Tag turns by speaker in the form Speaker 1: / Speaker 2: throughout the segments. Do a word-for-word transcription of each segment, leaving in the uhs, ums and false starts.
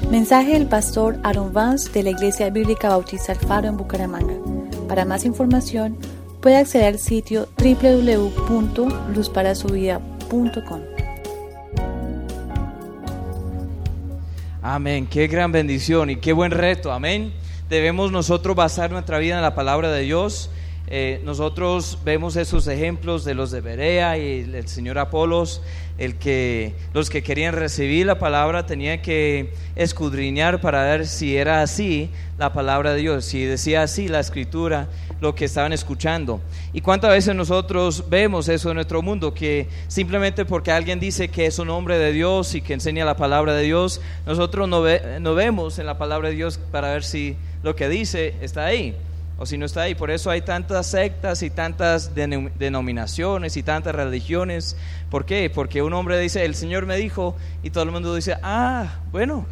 Speaker 1: Mensaje del pastor Aaron Vance de la Iglesia Bíblica Bautista El Faro en Bucaramanga. Para más información, puede acceder al sitio doble u doble u doble u punto luz para su vida punto com.
Speaker 2: Amén, qué gran bendición y qué buen reto, amén. Debemos nosotros basar nuestra vida en la palabra de Dios. Eh, nosotros vemos esos ejemplos de los de Berea y el señor Apolos, el que los que querían recibir la palabra tenían que escudriñar para ver si era así la palabra de Dios, si decía así la escritura lo que estaban escuchando. Y cuántas veces nosotros vemos eso en nuestro mundo, que simplemente porque alguien dice que es un hombre de Dios y que enseña la palabra de Dios, nosotros no, ve, no vemos en la palabra de Dios para ver si lo que dice está ahí o si no está ahí. Por eso hay tantas sectas y tantas denominaciones y tantas religiones. ¿Por qué? Porque un hombre dice, el Señor me dijo, y todo el mundo dice, ah, bueno.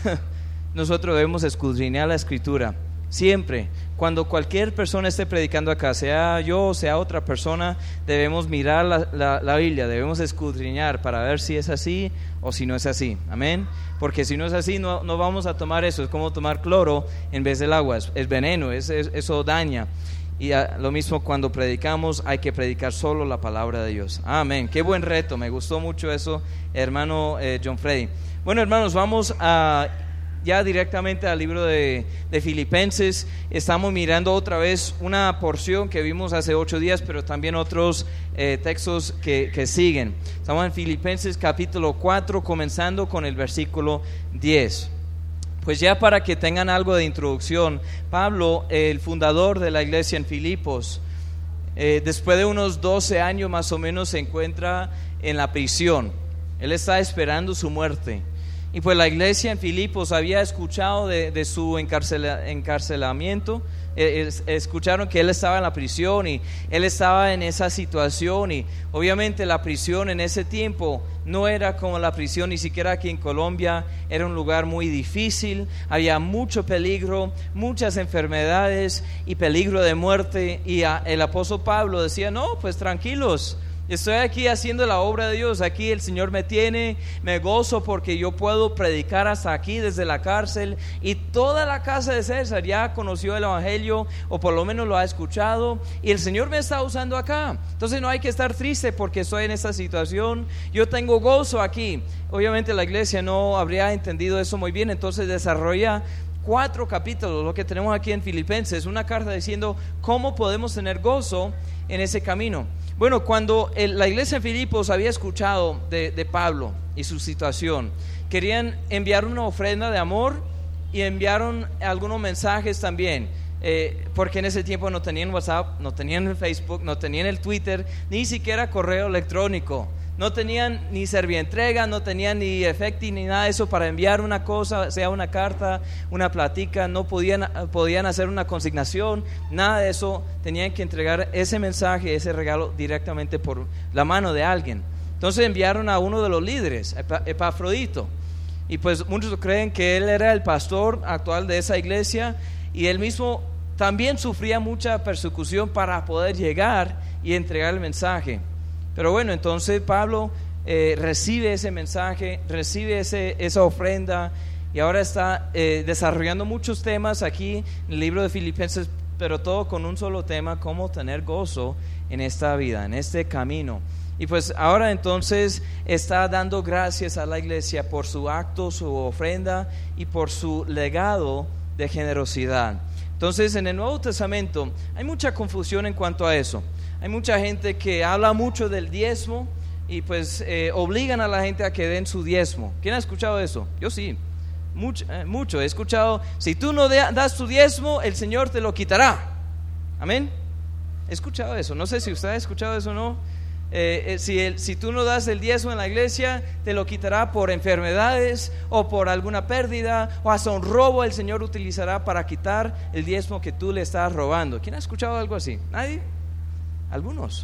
Speaker 2: Nosotros debemos escudriñar la escritura siempre. Cuando cualquier persona esté predicando acá, sea yo o sea otra persona, debemos mirar la, la, la Biblia, debemos escudriñar para ver si es así o si no es así, amén. Porque si no es así, no, no vamos a tomar eso. Es como tomar cloro en vez del agua, es, es veneno, es, es, eso daña. Y a, lo mismo cuando predicamos, hay que predicar solo la palabra de Dios, amén. Qué buen reto, me gustó mucho eso, hermano eh, John Freddy. Bueno, hermanos, vamos a ya directamente al libro de, de Filipenses. Estamos mirando otra vez una porción que vimos hace ocho días, pero también otros eh, textos que, que siguen. Estamos en Filipenses capítulo cuatro, comenzando con el versículo diez. Pues ya para que tengan algo de introducción, Pablo, el fundador de la iglesia en Filipos, eh, después de unos doce años más o menos se encuentra en la prisión. Él está esperando su muerte. Y pues la iglesia en Filipos había escuchado de, de su encarcela, encarcelamiento, eh, es, escucharon que él estaba en la prisión y él estaba en esa situación. Y obviamente la prisión en ese tiempo no era como la prisión ni siquiera aquí en Colombia, era un lugar muy difícil, había mucho peligro, muchas enfermedades y peligro de muerte. Y a, el apóstol Pablo decía, no, pues tranquilos, estoy aquí haciendo la obra de Dios, aquí el Señor me tiene, me gozo porque yo puedo predicar hasta aquí desde la cárcel, y toda la casa de César ya conoció el evangelio o por lo menos lo ha escuchado, y el Señor me está usando acá. Entonces no hay que estar triste porque estoy en esta situación, yo tengo gozo aquí. Obviamente la iglesia no habría entendido eso muy bien, entonces desarrolla cuatro capítulos, lo que tenemos aquí en Filipenses, una carta diciendo cómo podemos tener gozo en ese camino. Bueno, cuando el, la iglesia en Filipos había escuchado de, de Pablo y su situación, querían enviar una ofrenda de amor y enviaron algunos mensajes también, eh, porque en ese tiempo no tenían WhatsApp, no tenían el Facebook, no tenían el Twitter, ni siquiera correo electrónico. No tenían ni servientrega, no tenían ni efecti ni nada de eso para enviar una cosa, sea una carta, una platica. No podían, podían hacer una consignación, nada de eso. Tenían que entregar ese mensaje, ese regalo directamente por la mano de alguien. Entonces enviaron a uno de los líderes, Epafrodito, y pues muchos creen que él era el pastor actual de esa iglesia, y él mismo también sufría mucha persecución para poder llegar y entregar el mensaje. Pero bueno, entonces Pablo eh, recibe ese mensaje, recibe ese, esa ofrenda, y ahora está eh, desarrollando muchos temas aquí en el libro de Filipenses, pero todo con un solo tema: cómo tener gozo en esta vida, en este camino. Y pues ahora entonces está dando gracias a la iglesia por su acto, su ofrenda y por su legado de generosidad. Entonces en el Nuevo Testamento hay mucha confusión en cuanto a eso. Hay mucha gente que habla mucho del diezmo y pues eh, obligan a la gente a que den su diezmo. ¿Quién ha escuchado eso? Yo sí, mucho, eh, mucho he escuchado. Si tú no de, das tu diezmo, el Señor te lo quitará. Amén. He escuchado eso, no sé si usted ha escuchado eso o no. Eh, eh, si, el, si tú no das el diezmo en la iglesia, te lo quitará por enfermedades o por alguna pérdida o hasta un robo. El Señor utilizará para quitar el diezmo que tú le estás robando. ¿Quién ha escuchado algo así? ¿Nadie? Algunos.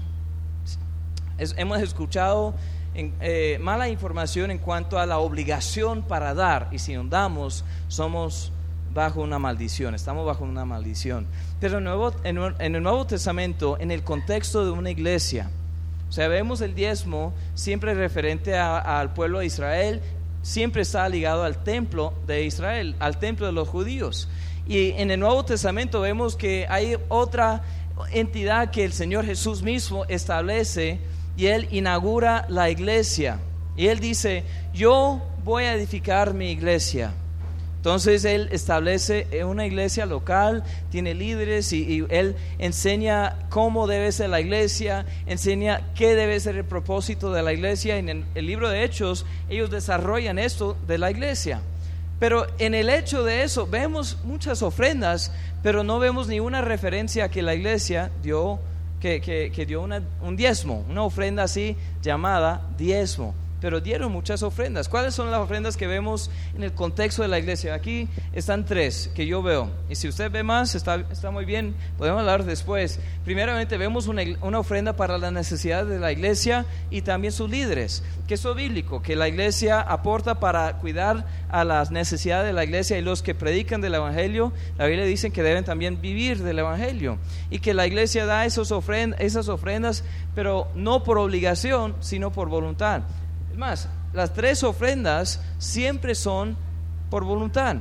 Speaker 2: Es, hemos escuchado en, eh, mala información en cuanto a la obligación para dar, y si no damos somos bajo una maldición, estamos bajo una maldición. Pero en, nuevo, en, en el Nuevo Testamento, en el contexto de una iglesia, o sea, vemos el diezmo siempre referente a, a, al pueblo de Israel, siempre está ligado al templo de Israel, al templo de los judíos. Y en el Nuevo Testamento vemos que hay otra entidad que el Señor Jesús mismo establece, y Él inaugura la iglesia. Y Él dice: yo voy a edificar mi iglesia. Entonces Él establece una iglesia local, tiene líderes y, y Él enseña cómo debe ser la iglesia, enseña qué debe ser el propósito de la iglesia. En el, el libro de Hechos ellos desarrollan esto de la iglesia. Pero en el hecho de eso vemos muchas ofrendas, pero no vemos ni una referencia a que la iglesia dio, que, que, que dio una, un diezmo, una ofrenda así llamada diezmo. Pero dieron muchas ofrendas. ¿Cuáles son las ofrendas que vemos en el contexto de la iglesia? Aquí están tres que yo veo. Y si usted ve más, está, está muy bien, podemos hablar después. Primeramente vemos una, una ofrenda para las necesidades de la iglesia y también sus líderes. Que eso es bíblico, que la iglesia aporta para cuidar a las necesidades de la iglesia, y los que predican del evangelio, la Biblia dice que deben también vivir del evangelio. Y que la iglesia da esos ofrend- esas ofrendas, pero no por obligación, sino por voluntad. Más, las tres ofrendas siempre son por voluntad,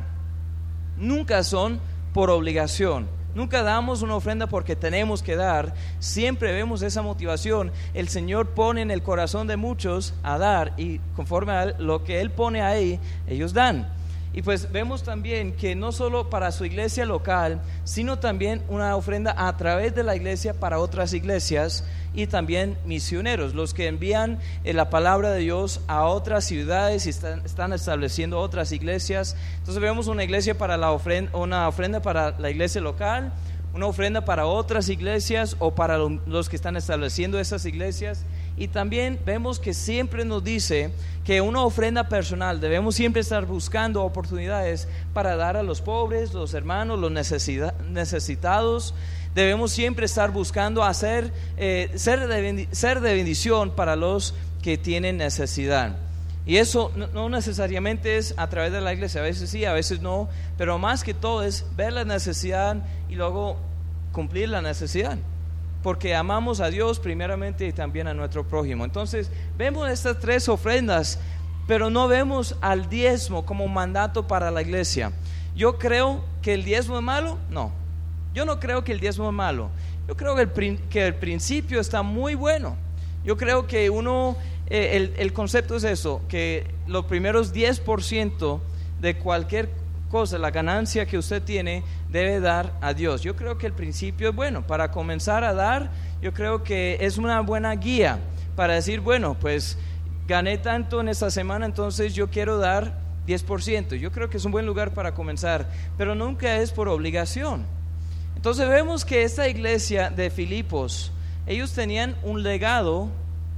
Speaker 2: nunca son por obligación. Nunca damos una ofrenda porque tenemos que dar, siempre vemos esa motivación. El Señor pone en el corazón de muchos a dar, y conforme a lo que Él pone ahí, ellos dan. Y pues vemos también que no solo para su iglesia local, sino también una ofrenda a través de la iglesia para otras iglesias, y también misioneros, los que envían la palabra de Dios a otras ciudades y están, están estableciendo otras iglesias. Entonces vemos una iglesia para la ofrenda, una ofrenda para la iglesia local, una ofrenda para otras iglesias o para los que están estableciendo esas iglesias. Y también vemos que siempre nos dice que una ofrenda personal, debemos siempre estar buscando oportunidades para dar a los pobres, los hermanos, los necesita- necesitados. Debemos siempre estar buscando hacer, eh, ser, de, ser de bendición para los que tienen necesidad. Y eso no, no necesariamente es a través de la iglesia, a veces sí, a veces no, pero más que todo es ver la necesidad y luego cumplir la necesidad, porque amamos a Dios primeramente y también a nuestro prójimo. Entonces vemos estas tres ofrendas, pero no vemos al diezmo como mandato para la iglesia. Yo creo que el diezmo es malo, no. Yo no creo que el diezmo es malo. Yo creo que el, que el principio está muy bueno. Yo creo que uno, eh, el, el concepto es eso, que los primeros diez por ciento de cualquier cosa, la ganancia que usted tiene, debe dar a Dios. Yo creo que el principio es bueno. Para comenzar a dar, yo creo que es una buena guía para decir, bueno, pues gané tanto en esta semana, entonces yo quiero dar diez por ciento. Yo creo que es un buen lugar para comenzar, pero nunca es por obligación. Entonces vemos que esta iglesia de Filipos, ellos tenían un legado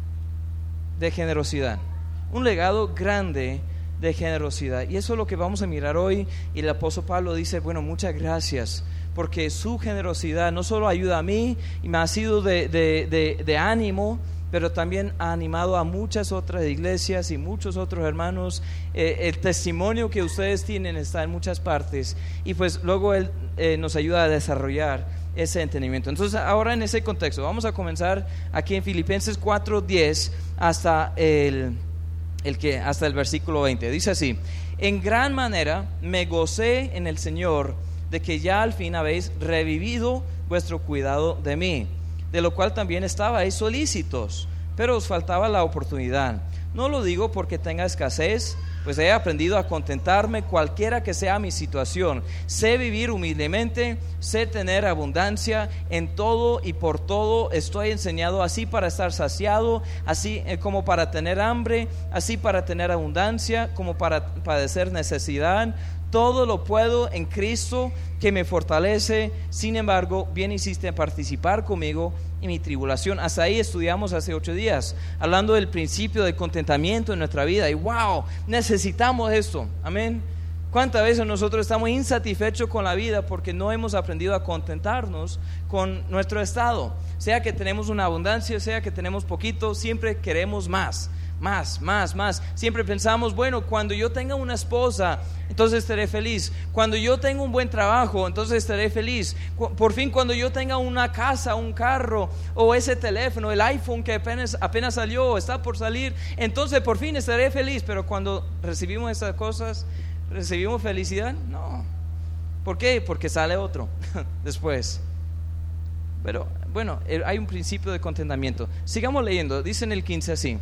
Speaker 2: de generosidad, un legado grande de generosidad, y eso es lo que vamos a mirar hoy. Y el apóstol Pablo dice, bueno, muchas gracias, porque su generosidad no solo ayuda a mí y me ha sido de, de, de, de ánimo, pero también ha animado a muchas otras iglesias y muchos otros hermanos. Eh, el testimonio que ustedes tienen está en muchas partes, y pues luego él eh, nos ayuda a desarrollar ese entendimiento. Entonces ahora en ese contexto vamos a comenzar aquí en Filipenses cuatro diez hasta el, el que, hasta el versículo veinte. Dice así: en gran manera me gocé en el Señor de que ya al fin habéis revivido vuestro cuidado de mí, de lo cual también estabais solícitos, pero os faltaba la oportunidad. No lo digo porque tenga escasez, pues he aprendido a contentarme cualquiera que sea mi situación. Sé vivir humildemente, sé tener abundancia en todo y por todo. Estoy enseñado así para estar saciado, así como para tener hambre, así para tener abundancia, como para padecer necesidad. Todo lo puedo en Cristo que me fortalece. Sin embargo, bien hiciste en participar conmigo en mi tribulación. Hasta ahí estudiamos hace ocho días, hablando del principio del contentamiento en nuestra vida. Y wow, necesitamos esto, amén. ¿Cuántas veces nosotros estamos insatisfechos con la vida porque no hemos aprendido a contentarnos con nuestro estado? Sea que tenemos una abundancia, sea que tenemos poquito, siempre queremos más. más, más, más. Siempre pensamos, bueno, cuando yo tenga una esposa, entonces estaré feliz. Cuando yo tenga un buen trabajo, entonces estaré feliz. Por fin, cuando yo tenga una casa, un carro, o ese teléfono, el iPhone que apenas, apenas salió, o está por salir, entonces por fin estaré feliz. Pero cuando recibimos esas cosas, ¿recibimos felicidad? No. ¿Por qué? Porque sale otro después. Pero bueno, hay un principio de contentamiento. Sigamos leyendo. Dice en el quince así: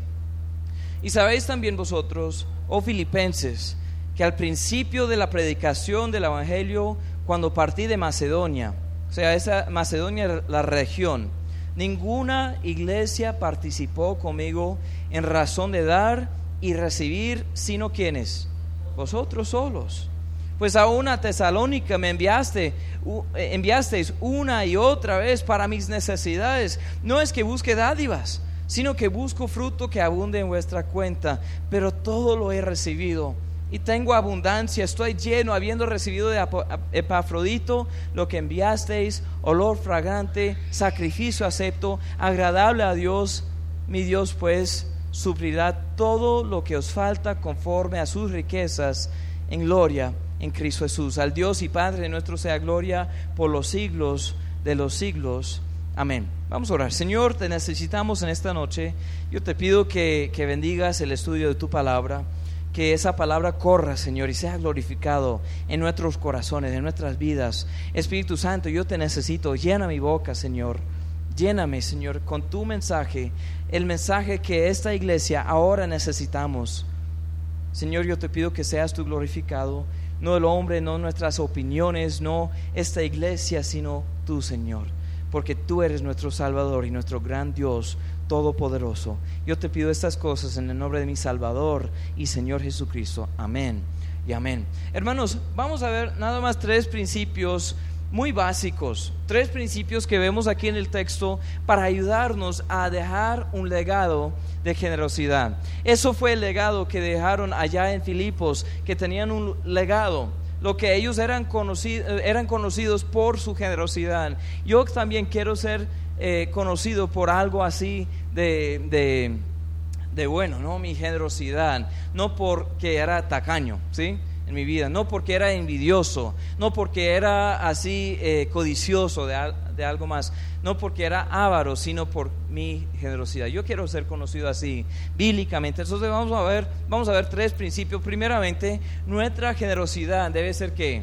Speaker 2: y sabéis también vosotros, oh filipenses, que al principio de la predicación del evangelio, cuando partí de Macedonia, o sea, esa Macedonia, la región, ninguna iglesia participó conmigo en razón de dar y recibir, sino ¿quiénes? Vosotros solos. Pues a una Tesalónica me enviaste, enviasteis una y otra vez para mis necesidades. No es que busque dádivas, sino que busco fruto que abunde en vuestra cuenta. Pero todo lo he recibido y tengo abundancia, estoy lleno, habiendo recibido de Epafrodito lo que enviasteis, olor fragante, sacrificio acepto, agradable a Dios. Mi Dios pues suplirá todo lo que os falta conforme a sus riquezas en gloria en Cristo Jesús. Al Dios y Padre nuestro sea gloria por los siglos de los siglos. Amén. Vamos a orar. Señor, te necesitamos en esta noche. Yo te pido que, que bendigas el estudio de tu palabra, que esa palabra corra, Señor, y sea glorificado en nuestros corazones, en nuestras vidas. Espíritu Santo, yo te necesito. Llena mi boca, Señor. Lléname, Señor, con tu mensaje, el mensaje que esta iglesia ahora necesitamos. Señor, yo te pido que seas tú glorificado, no el hombre, no nuestras opiniones, no esta iglesia, sino tú, Señor, porque tú eres nuestro Salvador y nuestro gran Dios todopoderoso. Yo te pido estas cosas en el nombre de mi Salvador y Señor Jesucristo. Amén y amén. Hermanos, vamos a ver nada más tres principios muy básicos, tres principios que vemos aquí en el texto para ayudarnos a dejar un legado de generosidad. Eso fue el legado que dejaron allá en Filipos, que tenían un legado, lo que ellos eran conocidos, eran conocidos por su generosidad. Yo también quiero ser eh, conocido por algo así de, de, de bueno, ¿no? Mi generosidad, no porque era tacaño, ¿sí? En mi vida, no porque era envidioso, no porque era así eh, codicioso de, al, de algo más, no porque era avaro, sino por mi generosidad. Yo quiero ser conocido así bíblicamente. Entonces vamos a ver, vamos a ver tres principios. Primeramente, nuestra generosidad debe ser ¿qué?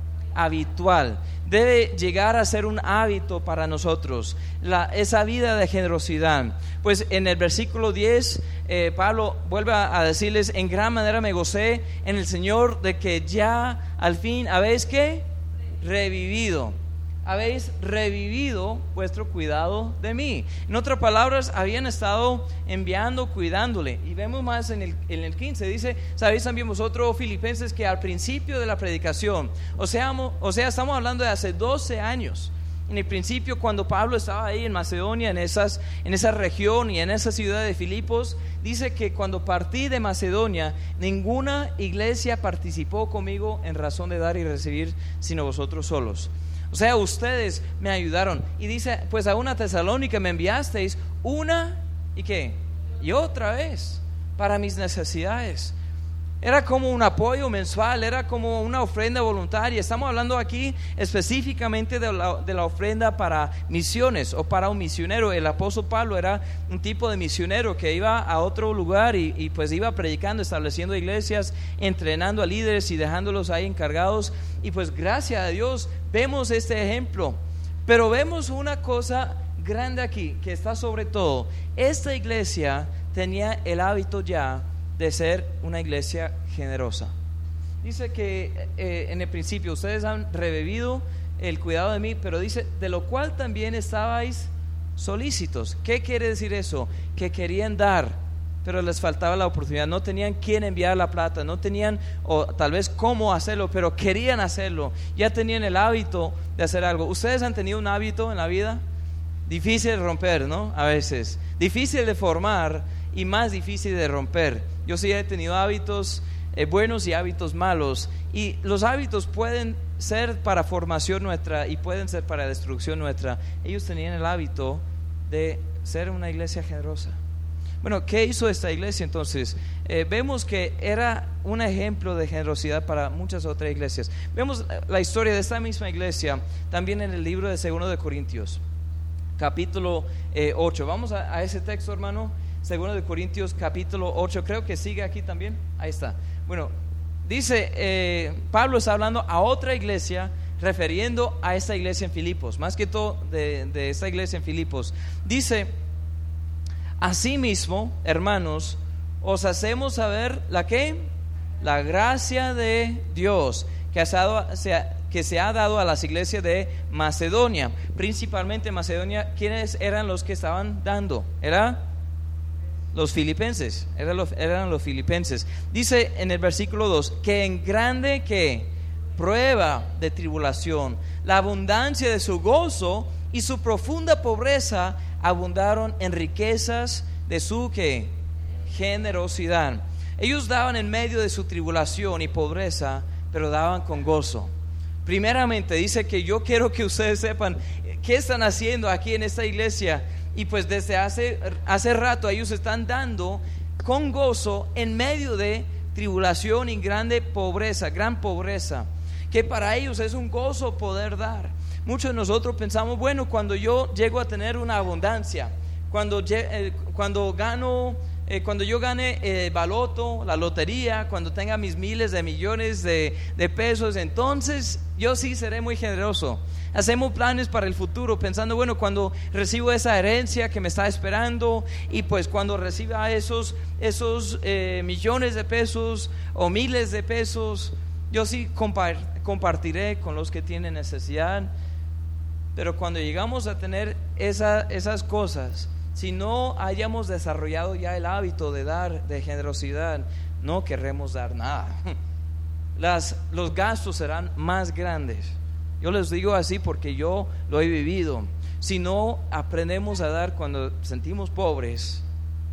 Speaker 2: Habitual. Debe llegar a ser un hábito para nosotros, la, esa vida de generosidad. Pues en el versículo diez, eh, Pablo vuelve a, a decirles: en gran manera me gocé en el Señor de que ya al fin habéis ¿qué? Revivido. Habéis revivido vuestro cuidado de mí. En otras palabras, habían estado enviando, cuidándole. Y vemos más en el, en el quince, dice: sabéis también vosotros, filipenses, que al principio de la predicación, o sea, o sea, estamos hablando de hace doce años, en el principio, cuando Pablo estaba ahí en Macedonia, en, esas, en esa región y en esa ciudad de Filipos, dice que cuando partí de Macedonia, ninguna iglesia participó conmigo en razón de dar y recibir, sino vosotros solos. O sea, ustedes me ayudaron. Y dice: pues a una Tesalónica me enviasteis una y qué, y otra vez para mis necesidades. Era como un apoyo mensual, era como una ofrenda voluntaria. Estamos hablando aquí específicamente de la, de la ofrenda para misiones o para un misionero. El apóstol Pablo era un tipo de misionero que iba a otro lugar y, y pues iba predicando, estableciendo iglesias, entrenando a líderes y dejándolos ahí encargados. Y pues gracias a Dios vemos este ejemplo. Pero vemos una cosa grande aquí que está sobre todo. Esta iglesia tenía el hábito ya de ser una iglesia generosa. Dice que eh, en el principio ustedes han revivido el cuidado de mí, pero dice: de lo cual también estabais solícitos. ¿Qué quiere decir eso? Que querían dar, pero les faltaba la oportunidad. No tenían quién enviar la plata, no tenían o tal vez cómo hacerlo, pero querían hacerlo. Ya tenían el hábito de hacer algo. ¿Ustedes han tenido un hábito en la vida? Difícil de romper, ¿no? A veces difícil de formar y más difícil de romper. Yo sí he tenido hábitos eh, buenos y hábitos malos, y los hábitos pueden ser para formación nuestra y pueden ser para destrucción nuestra. Ellos tenían el hábito de ser una iglesia generosa. Bueno, ¿qué hizo esta iglesia entonces? Eh, vemos que era un ejemplo de generosidad para muchas otras iglesias. Vemos la historia de esta misma iglesia también en el libro de Segundo de Corintios, capítulo eh, ocho. Vamos a, a ese texto, hermano. Segundo de Corintios, capítulo ocho. Creo que sigue aquí también. Ahí está. Bueno, dice, eh, Pablo está hablando a otra iglesia, refiriendo a esta iglesia en Filipos, más que todo de, de esta iglesia en Filipos. Dice: asimismo, hermanos, os hacemos saber la que la gracia de Dios que, has dado, se ha, que se ha dado a las iglesias de Macedonia. Principalmente Macedonia, ¿quiénes eran los que estaban dando? Era los filipenses, eran los, eran los filipenses. Dice en el versículo dos, que en grande que prueba de tribulación, la abundancia de su gozo y su profunda pobreza abundaron en riquezas de su ¿qué? Generosidad. Ellos daban en medio de su tribulación y pobreza, pero daban con gozo. Primeramente dice que yo quiero que ustedes sepan qué están haciendo aquí en esta iglesia. Y pues desde hace, hace rato ellos están dando con gozo en medio de tribulación y grande pobreza, gran pobreza, que para ellos es un gozo poder dar. Muchos de nosotros pensamos, bueno, cuando yo llego a tener una abundancia, cuando, eh, cuando gano, eh, cuando yo gane el eh, baloto, la lotería, cuando tenga mis miles de millones de, de pesos, entonces yo sí seré muy generoso. Hacemos planes para el futuro pensando, bueno, cuando recibo esa herencia que me está esperando, y pues cuando reciba esos, esos eh, millones de pesos o miles de pesos, yo sí compar- compartiré con los que tienen necesidad. Pero cuando llegamos a tener esa, esas cosas, si no hayamos desarrollado ya el hábito de dar, de generosidad, no querremos dar nada. Las, los gastos serán más grandes. Yo les digo así porque yo lo he vivido. Si no aprendemos a dar cuando sentimos pobres,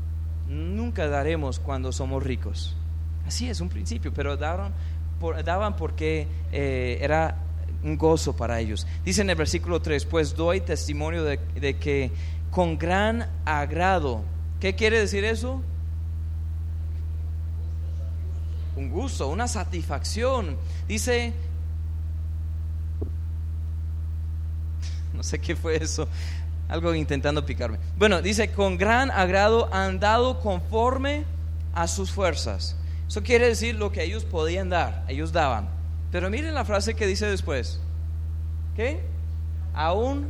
Speaker 2: nunca daremos cuando somos ricos. Así es un principio, pero daban, por, daban porque eh, era un gozo para ellos. Dice en el versículo tres, pues doy testimonio de, de que con gran agrado. ¿Qué quiere decir eso? Un gusto, una satisfacción. Dice, no sé qué fue eso, algo intentando picarme. Bueno, dice, con gran agrado han dado conforme a sus fuerzas. Eso quiere decir lo que ellos podían dar, ellos daban. Pero miren la frase que dice después. ¿Qué? Aún,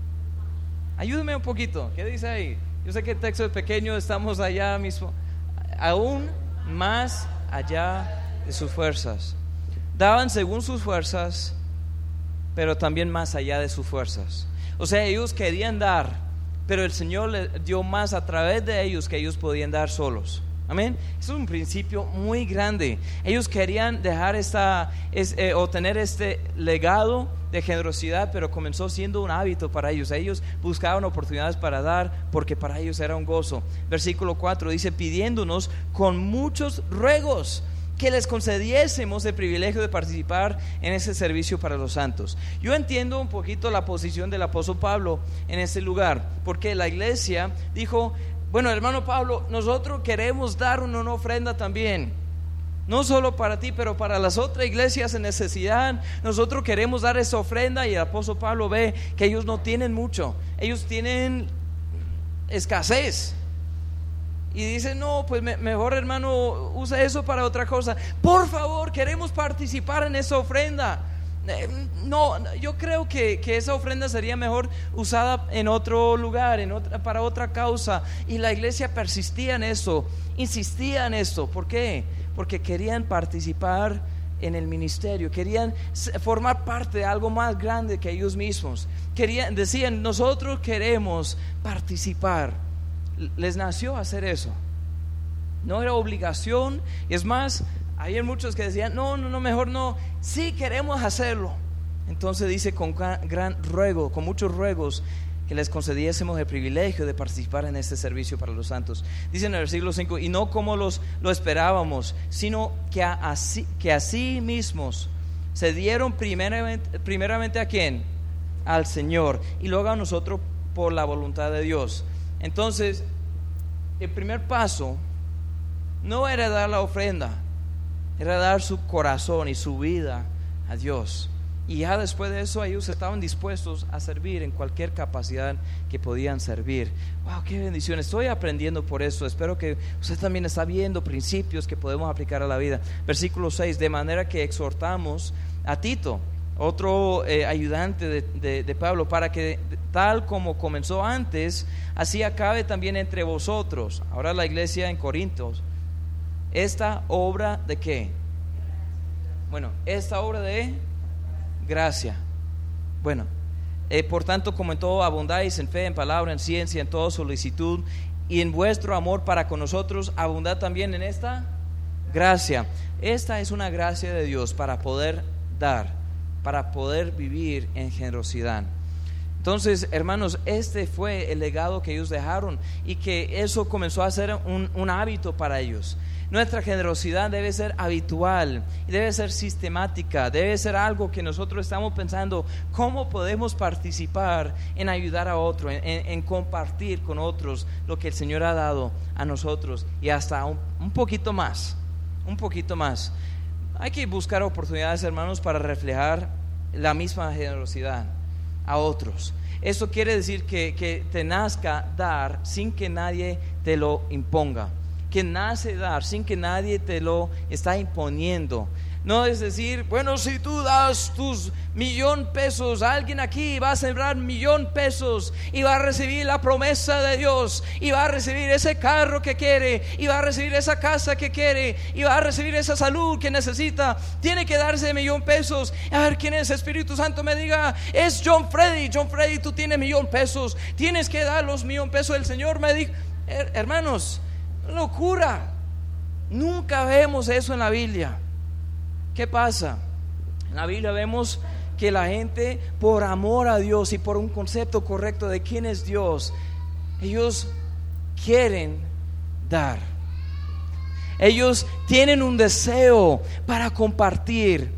Speaker 2: ayúdeme un poquito, ¿qué dice ahí? Yo sé que el texto es pequeño, estamos allá mismo. Aún más allá de sus fuerzas. Daban según sus fuerzas, pero también más allá de sus fuerzas. O sea, ellos querían dar, pero el Señor les dio más a través de ellos que ellos podían dar solos. Amén. Eso es un principio muy grande. Ellos querían dejar esta, es, eh, o tener este legado de generosidad, pero comenzó siendo un hábito para ellos. Ellos buscaban oportunidades para dar, porque para ellos era un gozo. Versículo cuatro dice, pidiéndonos con muchos ruegos que les concediésemos el privilegio de participar en ese servicio para los santos. Yo entiendo un poquito la posición del apóstol Pablo en ese lugar, porque la iglesia dijo, bueno, hermano Pablo, nosotros queremos dar una, una ofrenda también, no solo para ti, pero para las otras iglesias en necesidad. Nosotros queremos dar esa ofrenda. Y el apóstol Pablo ve que ellos no tienen mucho, ellos tienen escasez, y dice, no, pues me, mejor hermano, usa eso para otra cosa. Por favor, queremos participar en esa ofrenda. Eh, no, yo creo que, que esa ofrenda sería mejor usada en otro lugar, en otra, para otra causa. Y la iglesia persistía en eso, insistía en esto. ¿Por qué? Porque querían participar en el ministerio, querían formar parte de algo más grande que ellos mismos. Querían, decían, nosotros queremos participar. Les nació hacer eso, no era obligación. Y es más, hay muchos que decían, no, no, no, mejor no, sí queremos hacerlo. Entonces dice, con gran, gran ruego, con muchos ruegos, que les concediésemos el privilegio de participar en este servicio para los santos. Dice en el versículo cinco, y no como los, lo esperábamos, sino que así, que así mismos se dieron primeramente, primeramente ¿a quién? Al Señor, y luego a nosotros por la voluntad de Dios. Entonces, el primer paso no era dar la ofrenda, era dar su corazón y su vida a Dios. Y ya después de eso ellos estaban dispuestos a servir en cualquier capacidad que podían servir. Wow, qué bendición, estoy aprendiendo por eso. Espero que usted también está viendo principios que podemos aplicar a la vida. Versículo seis, de manera que exhortamos a Tito, otro eh, ayudante de, de, de Pablo, para que tal como comenzó antes, así acabe también entre vosotros. Ahora la iglesia en Corintios, esta obra de ¿qué? Bueno, esta obra de gracia. Bueno, eh, por tanto, como en todo abundáis en fe, en palabra, en ciencia, en toda solicitud, y en vuestro amor para con nosotros, abundad también en esta gracia. Esta es una gracia de Dios para poder dar, para poder vivir en generosidad. Entonces, hermanos, este fue el legado que ellos dejaron, y que eso comenzó a ser un, un hábito para ellos. Nuestra generosidad debe ser habitual, debe ser sistemática, debe ser algo que nosotros estamos pensando, ¿cómo podemos participar en ayudar a otro, en, en, en compartir con otros lo que el Señor ha dado a nosotros, y hasta un, un poquito más, un poquito más? Hay que buscar oportunidades, hermanos, para reflejar la misma generosidad a otros. Eso quiere decir que, que te nazca dar sin que nadie te lo imponga, que nace dar sin que nadie te lo está imponiendo. No es decir, bueno, si tú das tus millón pesos, alguien aquí va a sembrar millón pesos y va a recibir la promesa de Dios, y va a recibir ese carro que quiere, y va a recibir esa casa que quiere, y va a recibir esa salud que necesita. Tiene que darse millón pesos. A ver quién es. Espíritu Santo me diga, es John Freddy. John Freddy, tú tienes millón pesos, tienes que dar los millón pesos. El Señor me dijo, her- hermanos, locura. Nunca vemos eso en la Biblia. ¿Qué pasa? En la Biblia vemos que la gente, por amor a Dios y por un concepto correcto de quién es Dios, ellos quieren dar. Ellos tienen un deseo para compartir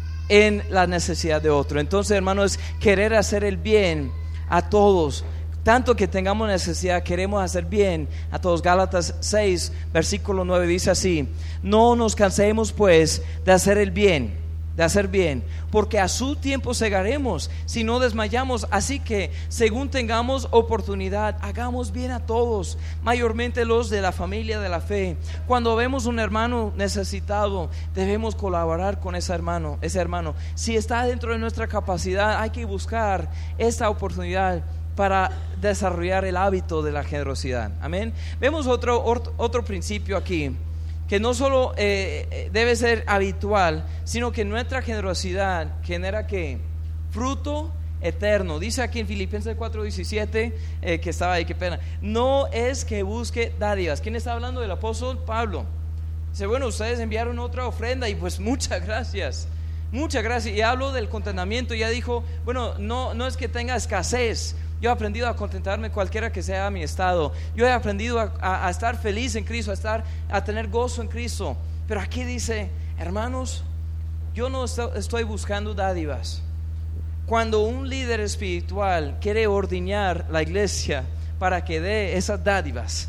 Speaker 2: en la necesidad de otro. Entonces, hermanos, querer hacer el bien a todos. Tanto que tengamos necesidad, queremos hacer bien a todos. Gálatas seis, versículo nueve dice así: no nos cansemos pues de hacer el bien, de hacer bien, porque a su tiempo segaremos si no desmayamos. Así que según tengamos oportunidad, hagamos bien a todos, mayormente los de la familia de la fe. Cuando vemos un hermano necesitado, debemos colaborar con ese hermano, ese hermano. Si está dentro de nuestra capacidad, hay que buscar esta oportunidad para desarrollar el hábito de la generosidad. Amén. Vemos otro, otro principio aquí, que no solo eh, debe ser habitual, sino que nuestra generosidad genera ¿qué? Fruto eterno. Dice aquí en Filipenses cuatro diecisiete, eh, que estaba ahí, qué pena, no es que busque dádivas. ¿Quién está hablando? Del apóstol Pablo. Dice, bueno, ustedes enviaron otra ofrenda y pues muchas gracias, muchas gracias. Y hablo del contentamiento. Ya dijo, bueno, no, no es que tenga escasez. Yo he aprendido a contentarme cualquiera que sea mi estado. Yo he aprendido a, a, a estar feliz en Cristo, a estar, a tener gozo en Cristo. Pero aquí dice, hermanos, yo no estoy buscando dádivas. Cuando un líder espiritual quiere ordeñar la iglesia para que dé esas dádivas,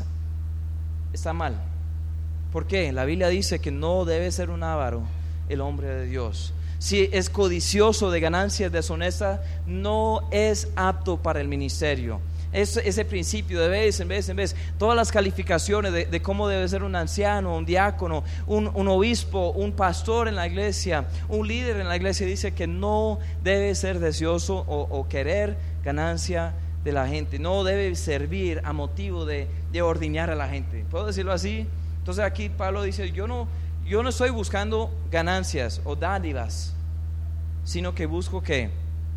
Speaker 2: está mal. ¿Por qué? La Biblia dice que no debe ser un avaro el hombre de Dios. Si es codicioso de ganancias deshonestas, no es apto para el ministerio. Es, ese principio de vez en vez en vez, todas las calificaciones de, de cómo debe ser un anciano, un diácono, un, un obispo, un pastor en la iglesia, un líder en la iglesia, dice que no debe ser deseoso o, o querer ganancia de la gente. No debe servir a motivo de, de ordeñar a la gente. ¿Puedo decirlo así? Entonces aquí Pablo dice, yo no Yo no estoy buscando ganancias o dádivas, sino que busco ¿qué?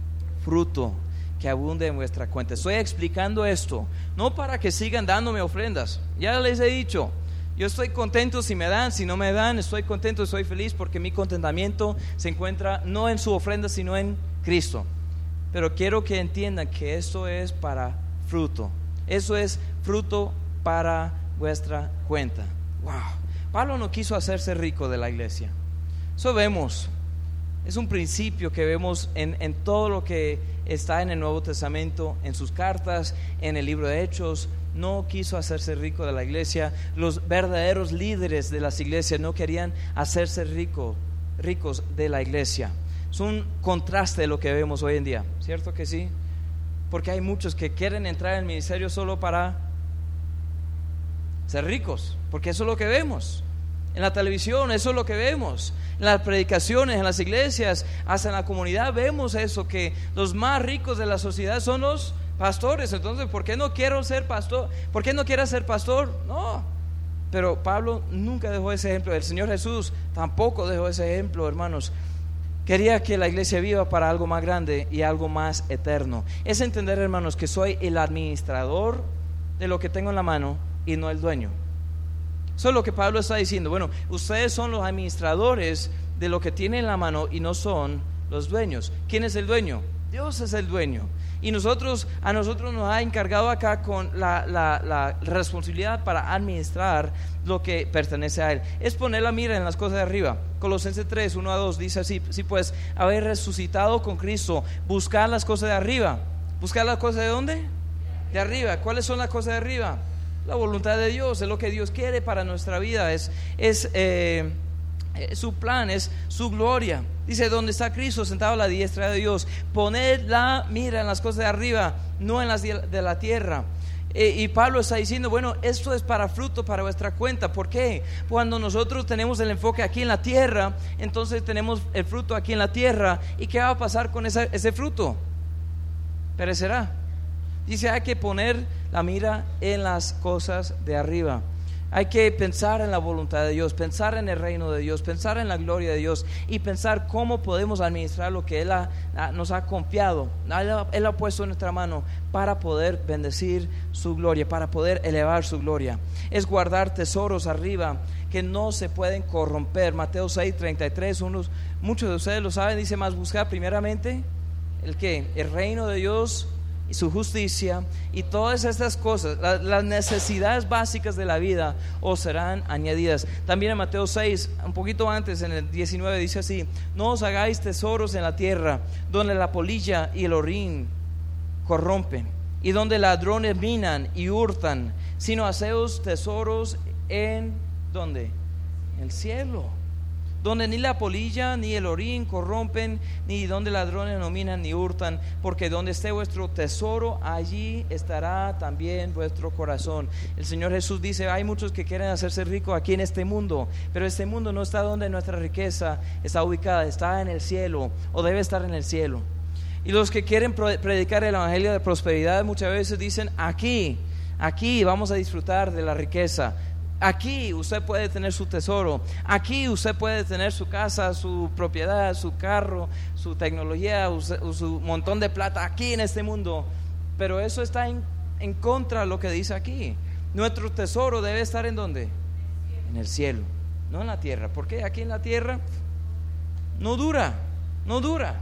Speaker 2: Fruto que abunde en vuestra cuenta. Estoy explicando esto no para que sigan dándome ofrendas. Ya les he dicho, yo estoy contento si me dan, si no me dan, estoy contento, estoy feliz, porque mi contentamiento se encuentra no en su ofrenda, sino en Cristo. Pero quiero que entiendan que esto es para fruto. Eso es fruto para vuestra cuenta. Wow. Pablo no quiso hacerse rico de la iglesia. Eso vemos. Es un principio que vemos en, en todo lo que está en el Nuevo Testamento, en sus cartas, en el libro de Hechos. No quiso hacerse rico de la iglesia. Los verdaderos líderes de las iglesias no querían hacerse rico, ricos de la iglesia. Es un contraste de lo que vemos hoy en día, ¿cierto que sí? Porque hay muchos que quieren entrar en el ministerio solo para ser ricos, porque eso es lo que vemos en la televisión, eso es lo que vemos en las predicaciones, en las iglesias, hasta en la comunidad vemos eso, que los más ricos de la sociedad son los pastores. Entonces, ¿por qué no quiero ser pastor? ¿Por qué no quieres ser pastor? No, pero Pablo nunca dejó ese ejemplo. El Señor Jesús tampoco dejó ese ejemplo, hermanos. Quería que la iglesia viva para algo más grande y algo más eterno. Es entender, hermanos, que soy el administrador de lo que tengo en la mano y no el dueño. Eso es lo que Pablo está diciendo. Bueno, ustedes son los administradores de lo que tienen en la mano y no son los dueños. ¿Quién es el dueño? Dios es el dueño. Y nosotros, a nosotros nos ha encargado acá con la, la, la responsabilidad para administrar lo que pertenece a Él. Es poner la mira en las cosas de arriba. Colosenses tres, uno a dos dice así: sí, pues, haber resucitado con Cristo, buscar las cosas de arriba. ¿Buscar las cosas de dónde? De arriba. ¿Cuáles son las cosas de arriba? La voluntad de Dios, es lo que Dios quiere para nuestra vida, es, es eh, su plan, es su gloria. Dice: donde está Cristo sentado a la diestra de Dios, poned la mira en las cosas de arriba, no en las de la tierra. eh, Y Pablo está diciendo: bueno, esto es para fruto, para vuestra cuenta. ¿Por qué? Cuando nosotros tenemos el enfoque aquí en la tierra, entonces tenemos el fruto aquí en la tierra. ¿Y qué va a pasar con esa, ese fruto? Perecerá. Dice: hay que poner la mira en las cosas de arriba. Hay que pensar en la voluntad de Dios, pensar en el reino de Dios, pensar en la gloria de Dios y pensar cómo podemos administrar lo que Él ha, nos ha confiado. Él ha, Él ha puesto en nuestra mano para poder bendecir su gloria, para poder elevar su gloria. Es guardar tesoros arriba que no se pueden corromper. Mateo seis, treinta y tres, unos, muchos de ustedes lo saben, dice: más buscar primeramente el que el reino de Dios y su justicia, y todas estas cosas, la, las necesidades básicas de la vida, os serán añadidas. También en Mateo seis, un poquito antes, en el diecinueve, dice así: no os hagáis tesoros en la tierra, donde la polilla y el orín corrompen, y donde ladrones minan y hurtan, sino haceos tesoros en, ¿dónde? En el cielo, donde ni la polilla ni el orín corrompen, ni donde ladrones no minan ni hurtan, porque donde esté vuestro tesoro, allí estará también vuestro corazón. El Señor Jesús dice: hay muchos que quieren hacerse ricos aquí en este mundo, pero este mundo no está donde nuestra riqueza está ubicada, está en el cielo, o debe estar en el cielo. Y los que quieren predicar el evangelio de prosperidad muchas veces dicen: aquí, aquí vamos a disfrutar de la riqueza. Aquí usted puede tener su tesoro, aquí usted puede tener su casa, su propiedad, su carro, su tecnología, su montón de plata aquí en este mundo. Pero eso está en, en contra de lo que dice aquí. Nuestro tesoro debe estar ¿en dónde? En el cielo, no en la tierra. ¿Por qué? Aquí en la tierra no dura, no dura.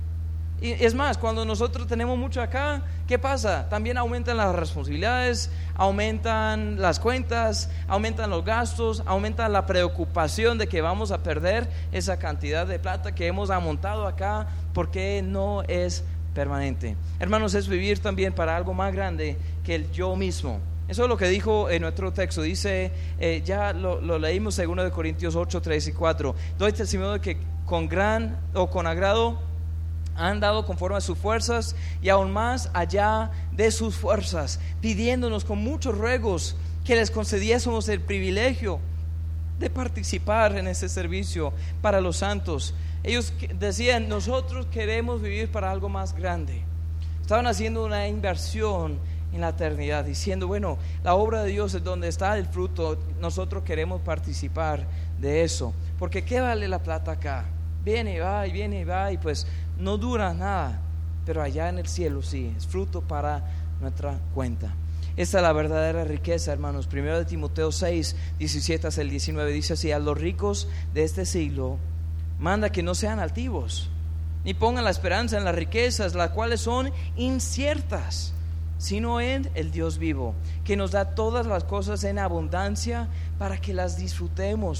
Speaker 2: Y es más, cuando nosotros tenemos mucho acá, ¿qué pasa? También aumentan las responsabilidades, aumentan las cuentas, aumentan los gastos, aumenta la preocupación de que vamos a perder esa cantidad de plata que hemos amontado acá, porque no es permanente. Hermanos, es vivir también para algo más grande que el yo mismo. Eso es lo que dijo en nuestro texto. Dice, eh, ya lo, lo leímos en segundo de Corintios ocho, tres y cuatro. Doy testimonio de que con gran o con agrado han dado conforme a sus fuerzas, y aún más allá de sus fuerzas, pidiéndonos con muchos ruegos que les concediésemos el privilegio de participar en ese servicio para los santos. Ellos decían: nosotros queremos vivir para algo más grande. Estaban haciendo una inversión en la eternidad, diciendo: bueno, la obra de Dios es donde está el fruto, nosotros queremos participar de eso, porque ¿qué vale la plata acá? Viene y va y viene y va, y pues no dura nada, pero allá en el cielo sí, es fruto para nuestra cuenta. Esta es la verdadera riqueza, hermanos. Primero de Timoteo seis, diecisiete hasta el diecinueve dice así: a los ricos de este siglo manda que no sean altivos, ni pongan la esperanza en las riquezas, las cuales son inciertas, sino en el Dios vivo, que nos da todas las cosas en abundancia para que las disfrutemos.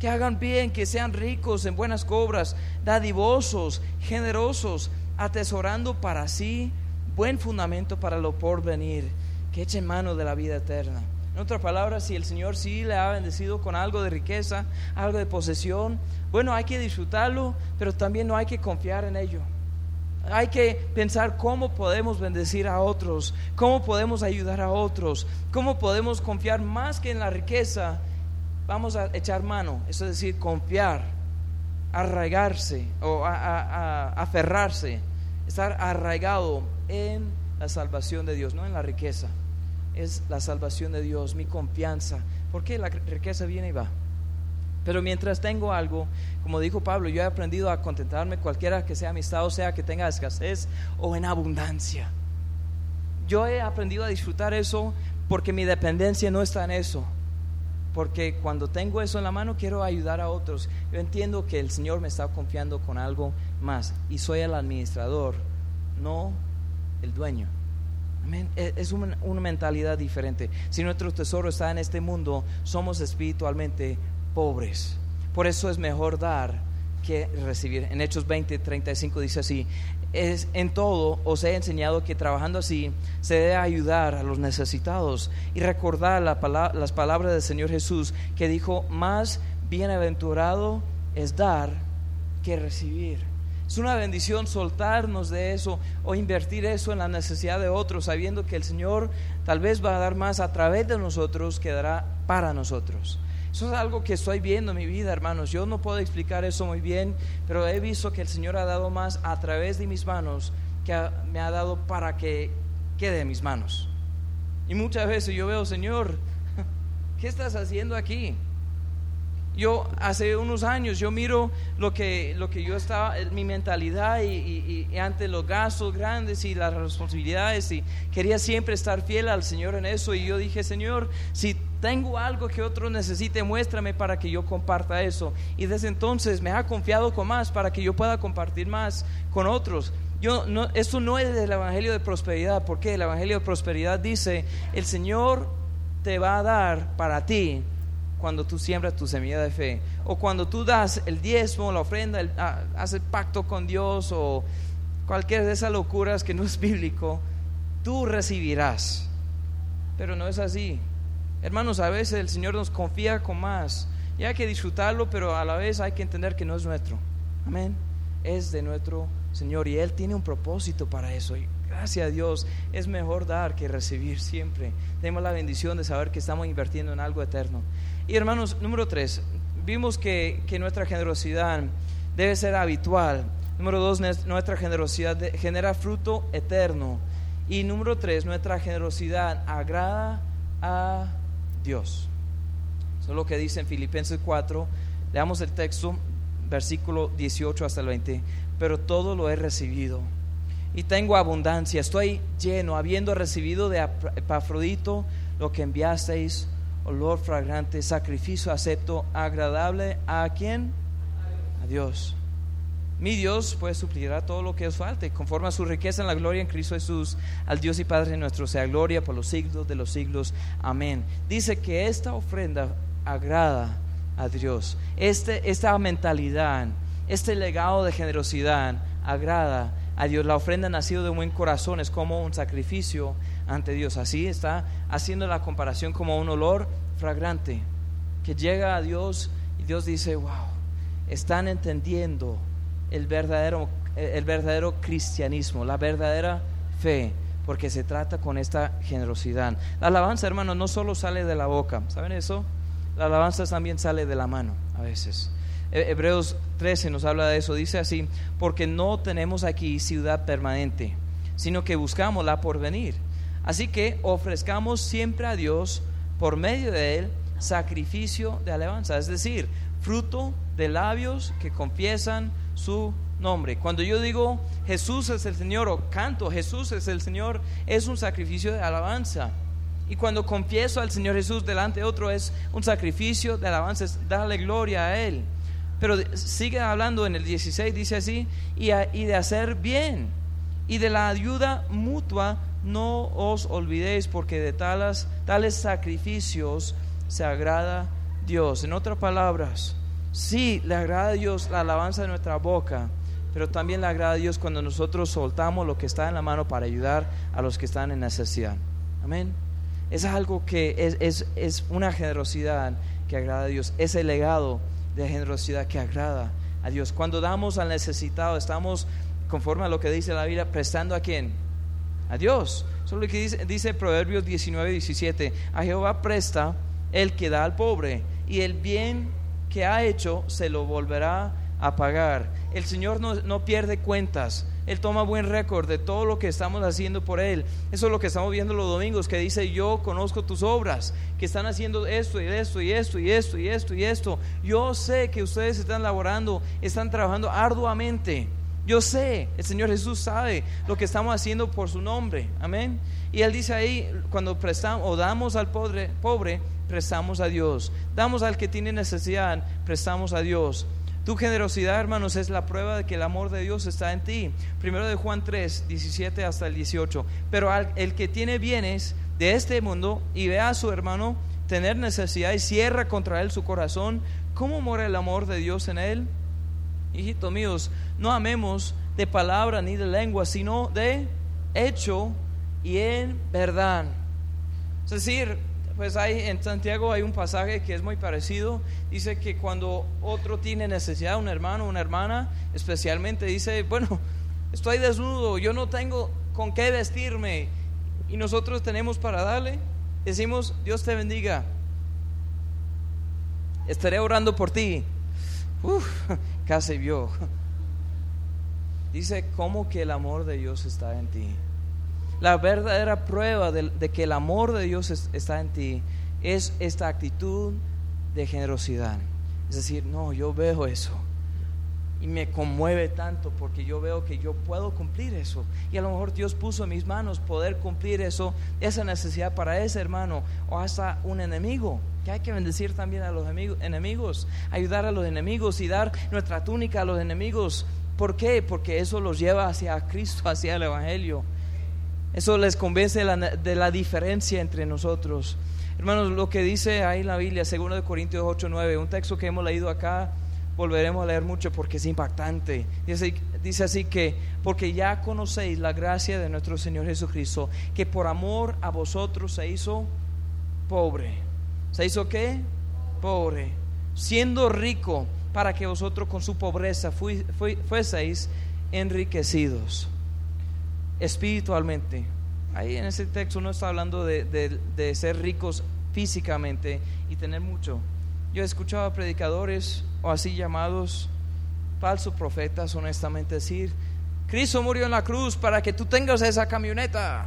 Speaker 2: que hagan bien, que sean ricos en buenas obras, dadivosos, generosos, atesorando para sí buen fundamento para lo porvenir, que echen mano de la vida eterna. En otras palabras, si el Señor sí le ha bendecido con algo de riqueza, algo de posesión, bueno, hay que disfrutarlo, pero también no hay que confiar en ello. Hay que pensar cómo podemos bendecir a otros, cómo podemos ayudar a otros, cómo podemos confiar más que en la riqueza. Vamos a echar mano, eso es decir, confiar, arraigarse o a, a, a, aferrarse, estar arraigado en la salvación de Dios, no en la riqueza. Es la salvación de Dios, mi confianza, porque la riqueza viene y va. Pero mientras tengo algo, como dijo Pablo, yo he aprendido a contentarme cualquiera que sea mi estado, sea que tenga escasez o en abundancia. Yo he aprendido a disfrutar eso porque mi dependencia no está en eso. Porque cuando tengo eso en la mano quiero ayudar a otros. Yo entiendo que el Señor me está confiando con algo más y soy el administrador, no el dueño. Amén. Es una, una mentalidad diferente. Si nuestro tesoro está en este mundo, somos espiritualmente pobres. Por eso es mejor dar que recibir. En Hechos veinte, treinta y cinco dice así: es, en todo os he enseñado que trabajando así se debe ayudar a los necesitados y recordar la palabra, las palabras del Señor Jesús, que dijo: más bienaventurado es dar que recibir. Es una bendición soltarnos de eso o invertir eso en la necesidad de otros, sabiendo que el Señor tal vez va a dar más a través de nosotros que dará para nosotros. Eso es algo que estoy viendo en mi vida, hermanos. Yo no puedo explicar eso muy bien, pero he visto que el Señor ha dado más a través de mis manos que me ha dado para que quede en mis manos. Y muchas veces yo veo: Señor, ¿qué estás haciendo aquí? Yo hace unos años yo miro lo que, lo que yo estaba, mi mentalidad y, y, y ante los gastos grandes y las responsabilidades, y quería siempre estar fiel al Señor en eso. Y yo dije: Señor, si tengo algo que otro necesite, muéstrame para que yo comparta eso. Y desde entonces me ha confiado con más para que yo pueda compartir más con otros. Yo no, esto no es del evangelio de prosperidad, porque el evangelio de prosperidad dice: el Señor te va a dar para ti cuando tú siembras tu semilla de fe, o cuando tú das el diezmo, la ofrenda, el, ah, haces pacto con Dios, o cualquier de esas locuras que no es bíblico, tú recibirás. Pero no es así, hermanos. A veces el Señor nos confía con más y hay que disfrutarlo, pero a la vez hay que entender que no es nuestro. Amén. Es de nuestro Señor y Él tiene un propósito para eso. Y gracias a Dios, es mejor dar que recibir siempre. Tenemos la bendición de saber que estamos invirtiendo en algo eterno. Y hermanos, número tres, vimos que, que nuestra generosidad debe ser habitual. Número dos, nuestra generosidad genera fruto eterno. Y número tres, nuestra generosidad agrada a Dios. Eso es lo que dice en Filipenses cuatro. Leamos el texto, versículo dieciocho hasta el veinte. Pero todo lo he recibido y tengo abundancia, estoy lleno, habiendo recibido de Epafrodito lo que enviasteis, olor fragante, sacrificio acepto, agradable a ¿quién? A Dios. Mi Dios pues suplirá todo lo que os falte, conforme a su riqueza en la gloria en Cristo Jesús. Al Dios y Padre nuestro sea gloria por los siglos de los siglos. Amén. Dice que esta ofrenda agrada a Dios. Este, esta mentalidad, este legado de generosidad agrada a Dios. La ofrenda nacido de un buen corazón es como un sacrificio ante Dios. Así está haciendo la comparación, como un olor fragante que llega a Dios y Dios dice: wow, están entendiendo el verdadero, el verdadero cristianismo, la verdadera fe, porque se trata con esta generosidad. La alabanza, hermanos, no solo sale de la boca, ¿saben eso? La alabanza también sale de la mano a veces. Hebreos trece nos habla de eso, dice así: porque no tenemos aquí ciudad permanente, sino que buscamos la por venir. Así que ofrezcamos siempre a Dios por medio de Él sacrificio de alabanza, es decir, fruto de labios que confiesan su nombre. Cuando yo digo Jesús es el Señor, o canto Jesús es el Señor, es un sacrificio de alabanza. Y cuando confieso al Señor Jesús delante de otro, es un sacrificio de alabanza, es darle gloria a Él. Pero sigue hablando en el dieciséis, dice así: y, a, y de hacer bien, y de la ayuda mutua no os olvidéis, porque de tales, tales sacrificios se agrada Dios. En otras palabras, Sí, le agrada a Dios la alabanza de nuestra boca, pero también le agrada a Dios cuando nosotros soltamos lo que está en la mano para ayudar a los que están en necesidad. Amén. Es algo que es, es, es una generosidad que agrada a Dios. Es el legado de generosidad que agrada a Dios. Cuando damos al necesitado, estamos, conforme a lo que dice la Biblia, prestando ¿a quién? A Dios. Eso es lo que dice, dice Proverbios diecinueve, diecisiete. A Jehová presta el que da al pobre, y el bien que ha hecho se lo volverá a pagar. El Señor no, no pierde cuentas. Él toma buen récord de todo lo que estamos haciendo por Él. Eso es lo que estamos viendo los domingos, que dice: yo conozco tus obras, que están haciendo esto y esto y esto y esto y esto y esto. Yo sé que ustedes están laborando, están trabajando arduamente. Yo sé, el Señor Jesús sabe lo que estamos haciendo por su nombre. Amén. Y Él dice ahí, cuando prestamos o damos al pobre, pobre, prestamos a Dios. Damos al que tiene necesidad, prestamos a Dios. Tu generosidad, hermanos, es la prueba de que el amor de Dios está en ti. Primero de Juan tres, diecisiete hasta el dieciocho. Pero al, el que tiene bienes de este mundo y ve a su hermano tener necesidad y cierra contra él su corazón, ¿cómo mora el amor de Dios en él? Hijitos míos, no amemos de palabra ni de lengua, sino de hecho y en verdad. Es decir, pues hay en Santiago hay un pasaje que es muy parecido. Dice que cuando otro tiene necesidad, un hermano, una hermana, especialmente, dice: bueno, estoy desnudo, yo no tengo con qué vestirme, y nosotros tenemos para darle, decimos: Dios te bendiga, estaré orando por ti. Uf, casi vio. Dice: ¿cómo que el amor de Dios está en ti? La verdadera prueba de, de que el amor de Dios es, está en ti es esta actitud de generosidad. Es decir, no, yo veo eso y me conmueve tanto porque yo veo que yo puedo cumplir eso, y a lo mejor Dios puso en mis manos poder cumplir eso, esa necesidad para ese hermano o hasta un enemigo, que hay que bendecir también a los enemigos, ayudar a los enemigos y dar nuestra túnica a los enemigos. ¿Por qué? Porque eso los lleva hacia Cristo, hacia el Evangelio. Eso les convence de la, de la diferencia entre nosotros. Hermanos, lo que dice ahí en la Biblia, segundo de Corintios ocho, nueve, un texto que hemos leído acá, volveremos a leer mucho porque es impactante. Dice, dice así que: porque ya conocéis la gracia de nuestro Señor Jesucristo, que por amor a vosotros se hizo pobre. ¿Se hizo qué? Pobre, siendo rico, para que vosotros con su pobreza fui, fui, fueseis enriquecidos espiritualmente. Ahí en ese texto no está hablando de, de, de ser ricos físicamente y tener mucho. Yo he escuchado a predicadores o así llamados falsos profetas honestamente decir: Cristo murió en la cruz para que tú tengas esa camioneta.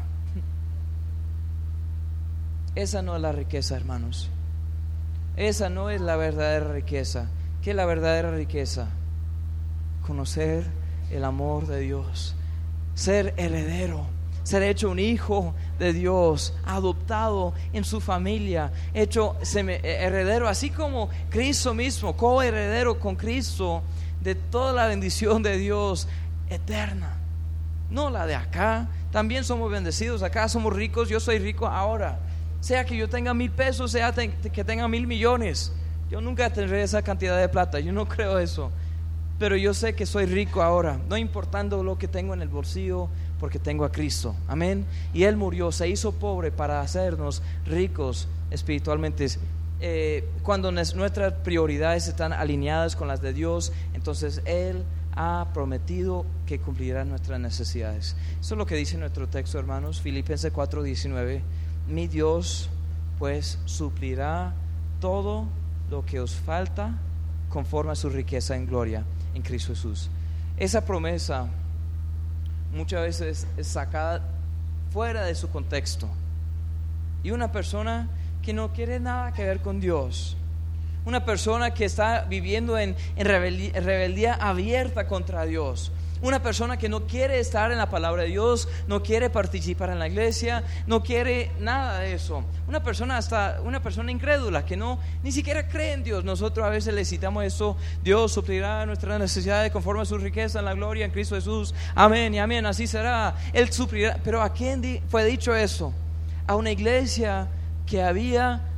Speaker 2: Esa no es la riqueza, hermanos. Esa no es la verdadera riqueza. ¿Qué es la verdadera riqueza? Conocer el amor de Dios, ser heredero, ser hecho un hijo de Dios, adoptado en su familia, hecho heredero, así como Cristo mismo, coheredero con Cristo de toda la bendición de Dios eterna, no la de acá. También somos bendecidos, acá somos ricos. Yo soy rico ahora, sea que yo tenga mil pesos, sea que tenga mil millones. Yo nunca tendré esa cantidad de plata, yo no creo eso. Pero yo sé que soy rico ahora, no importando lo que tengo en el bolsillo, porque tengo a Cristo. Amén. Y Él murió, se hizo pobre para hacernos ricos espiritualmente. Eh, cuando nuestras prioridades están alineadas con las de Dios, entonces Él ha prometido que cumplirá nuestras necesidades. Eso es lo que dice nuestro texto, hermanos. Filipenses cuatro diecinueve: mi Dios pues suplirá todo lo que os falta conforme a su riqueza en gloria en Cristo Jesús. Esa promesa muchas veces es sacada fuera de su contexto, y una persona que no quiere nada que ver con Dios, una persona que está viviendo en, en rebeldía, rebeldía abierta contra Dios, una persona que no quiere estar en la palabra de Dios, no quiere participar en la iglesia, no quiere nada de eso, una persona hasta una persona incrédula que no ni siquiera cree en Dios. Nosotros a veces le citamos eso: Dios suplirá nuestras necesidades conforme a su riqueza en la gloria en Cristo Jesús, amén y amén, así será, Él suplirá. Pero ¿a quién di- fue dicho eso? A una iglesia que había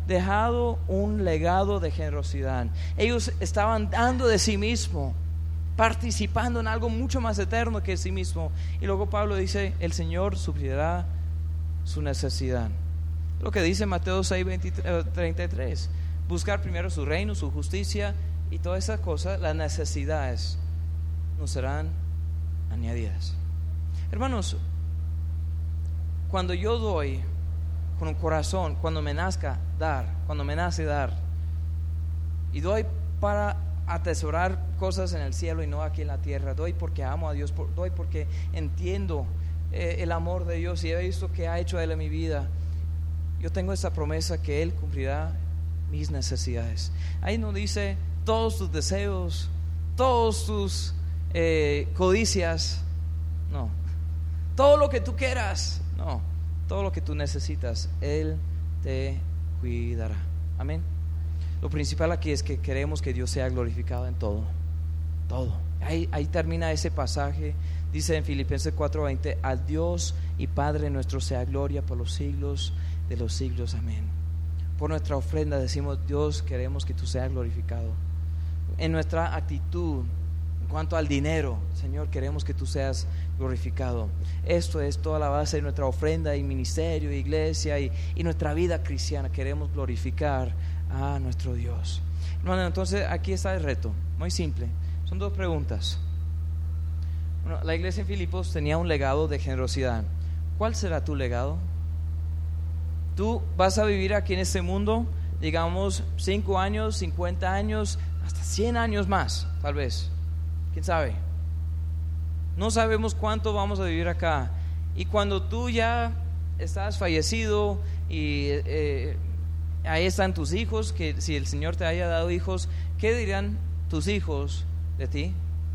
Speaker 2: dejado un legado de generosidad. Ellos estaban dando de sí mismo, participando en algo mucho más eterno que sí mismo. Y luego Pablo dice, el Señor suplirá su necesidad. Lo que dice Mateo seis, treinta y tres. Buscar primero su reino, su justicia, y todas esas cosas, las necesidades nos serán añadidas. Hermanos, cuando yo doy con un corazón, cuando me nazca dar, cuando me nace dar, y doy para atesorar cosas en el cielo y no aquí en la tierra, doy porque amo a Dios, doy porque entiendo eh, el amor de Dios y he visto que ha hecho Él en mi vida. Yo tengo esa promesa que Él cumplirá mis necesidades. Ahí no dice todos tus deseos, todos tus eh, codicias, no, todo lo que tú quieras, no, todo lo que tú necesitas, Él te cuidará. Amén. Lo principal aquí es que queremos que Dios sea glorificado en todo, todo. Ahí, ahí termina ese pasaje. Dice en Filipenses cuatro veinte, al Dios y Padre nuestro sea gloria por los siglos de los siglos. Amén. Por nuestra ofrenda decimos, Dios, queremos que tú seas glorificado. En nuestra actitud en cuanto al dinero, Señor, queremos que tú seas glorificado. Esto es toda la base de nuestra ofrenda y ministerio, iglesia y, y nuestra vida cristiana. Queremos glorificar a nuestro Dios. Bueno, entonces aquí está el reto, muy simple. Son dos preguntas. Bueno, la iglesia en Filipos tenía un legado de generosidad. ¿Cuál será tu legado? Tú vas a vivir aquí en este mundo, digamos, cinco años, cincuenta años, hasta cien años más, tal vez. ¿Quién sabe? No sabemos cuánto vamos a vivir acá. Y cuando tú ya estás fallecido y eh, ahí están tus hijos, que si el Señor te haya dado hijos, ¿qué dirán tus hijos de ti?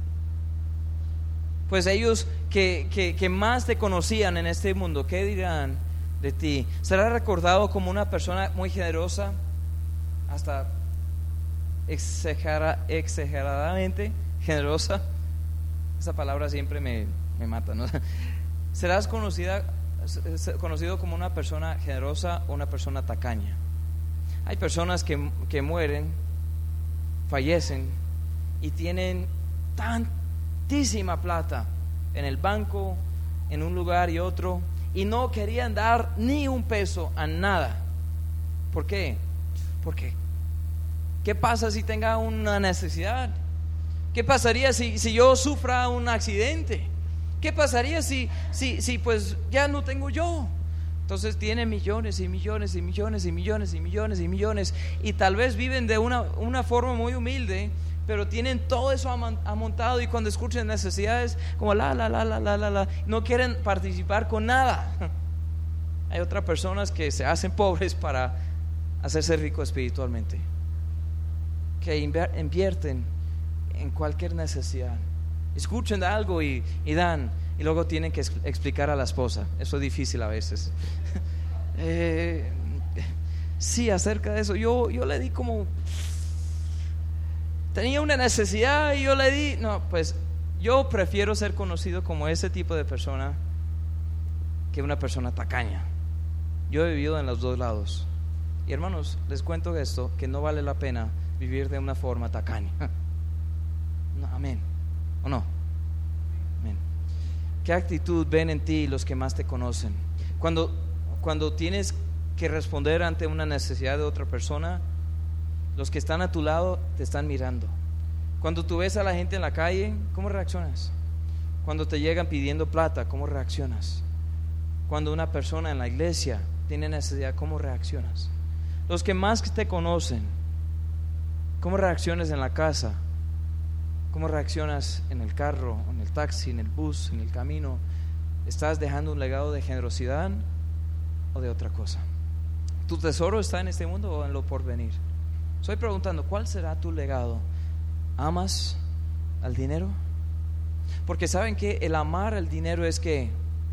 Speaker 2: Pues ellos que, que, que más te conocían en este mundo, ¿qué dirán de ti? ¿Serás recordado como una persona muy generosa, hasta exagera, exageradamente generosa? Esa palabra siempre me, me mata, ¿no? ¿Serás conocida, conocido como una persona generosa o una persona tacaña? Hay personas que, que mueren, fallecen y tienen tantísima plata en el banco, en un lugar y otro, y no querían dar ni un peso a nada. ¿Por qué? Porque ¿qué pasa si tenga una necesidad? ¿Qué pasaría si, si yo sufra un accidente? ¿Qué pasaría si, si, si pues ya no tengo yo? Entonces tienen millones y millones y millones y millones y millones y millones y tal vez viven de una, una forma muy humilde, pero tienen todo eso amontado y cuando escuchan necesidades como la la la la la la la no quieren participar con nada. Hay otras personas que se hacen pobres para hacerse ricos espiritualmente, que invierten en cualquier necesidad, escuchan algo y, y dan y luego tienen que explicar a la esposa. Eso es difícil a veces. eh, sí, acerca de eso yo, yo le di como tenía una necesidad y yo le di. No, pues yo prefiero ser conocido como ese tipo de persona que una persona tacaña. Yo he vivido en los dos lados y hermanos, les cuento esto, que no vale la pena vivir de una forma tacaña. No, amén, ¿o no? Amén. ¿Qué actitud ven en ti los que más te conocen? Cuando, cuando tienes que responder ante una necesidad de otra persona, los que están a tu lado te están mirando. Cuando tú ves a la gente en la calle, ¿cómo reaccionas? Cuando te llegan pidiendo plata, ¿cómo reaccionas? Cuando una persona en la iglesia tiene necesidad, ¿cómo reaccionas? Los que más te conocen, ¿cómo reaccionas en la casa? ¿Cómo reaccionas en el carro, en el taxi, en el bus, en el camino? ¿Estás dejando un legado de generosidad o de otra cosa? ¿Tu tesoro está en este mundo o en lo porvenir? Estoy preguntando, ¿cuál será tu legado? ¿Amas al dinero? Porque saben que el amar al dinero es que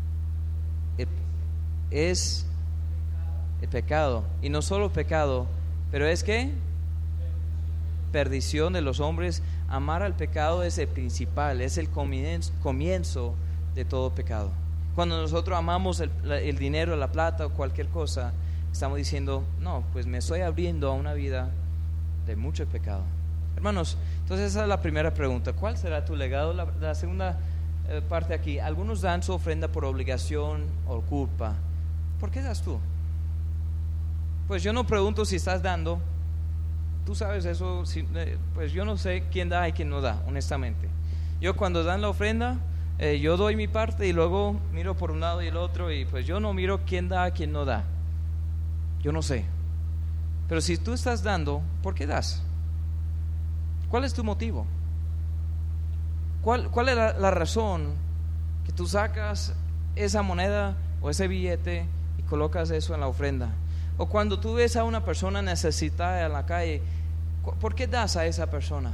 Speaker 2: es el pecado, y no solo pecado, pero es que perdición de los hombres. Amar al pecado es el principal, es el comienzo, comienzo de todo pecado. Cuando nosotros amamos el, el dinero, la plata o cualquier cosa, estamos diciendo, no, pues me estoy abriendo a una vida de mucho pecado. Hermanos, entonces esa es la primera pregunta. ¿Cuál será tu legado? La, la segunda eh, parte aquí. Algunos dan su ofrenda por obligación o culpa. ¿Por qué das tú? Pues yo no pregunto si estás dando. Tú sabes eso. Si, eh, pues yo no sé quién da y quién no da, honestamente. Yo cuando dan la ofrenda, eh, yo doy mi parte y luego miro por un lado y el otro, y pues yo no miro quién da, quién no da. Yo no sé. Pero si tú estás dando, ¿por qué das? ¿Cuál es tu motivo? ¿Cuál, cuál es la, la razón que tú sacas esa moneda o ese billete y colocas eso en la ofrenda? O cuando tú ves a una persona necesitada en la calle, ¿por qué das a esa persona?